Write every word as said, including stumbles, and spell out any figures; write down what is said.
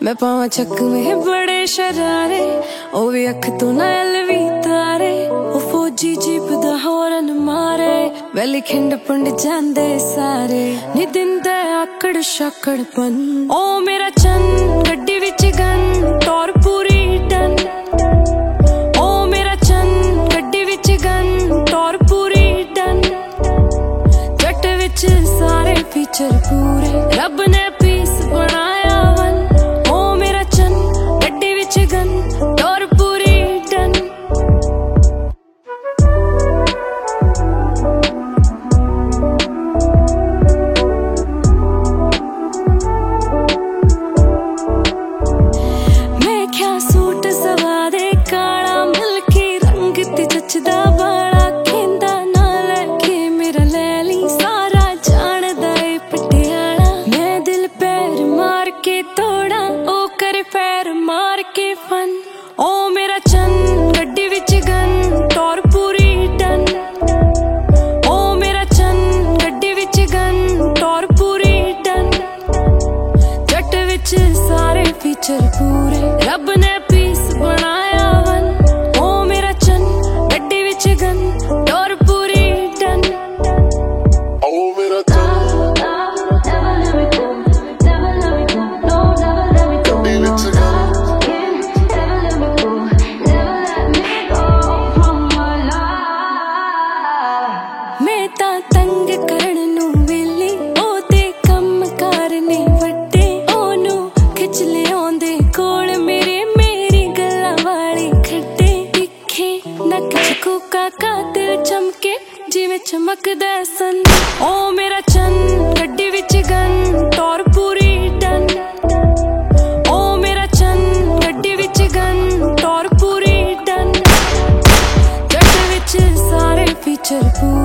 मैं पावा चक में बड़े शरारे, ओ भी अख तो नाल भी तारे। ओ फौजी जीप दा हॉर्न मारे, वैली खिंड पुंड जांदे सारे। नी दिंदे आकड़ शाकड़ पन, ओ मेरा चन गड्डी विच गन टोर पूरी डन। ओ मेरा चन गड्डी विच गन टोर पूरी डन। जट विच सारे फीचर पूरे, रब ने पीस बनाया वन। ओ मेरा चन गड्डी विच गन टोर पूरी डन। मैं क्या सूट सवा दे काला मिल्की रंग ते जचदा बाला। खेंदा नाल के मेरा लैली सारा जानदा ए पटियाला। मैं दिल पैर मार के तोड़ा, ओ कर पैर मार के फन। ओ मेरा चन गड्डी विच गन टोर पूरी डन। ओ मेरा चन गड्डी विच गन टोर पूरी डन। जट विच सारे फीचर पूरे, रब ने पीस बनाया वन। ओ मेरा चन गड्डी विच गन टोर पूरी डन। ओ मेरा चन गड्डी विच गन। मैं ता तंग करन नू वेली, ओ ते कम करने वड्डे। ओनू खिच लिआउंदे कोल मेरे, मेरी गल्लां वाली खड्डे। दिखे नक च कूका कातिल चमके जिवें चमकदा सन। ओ मेरा चन गड्डी विच गन टोर पूरी डन। ओ मेरा चन गड्डी विच गन टोर पूरी डन। जट विच सारे फीचर पूरे,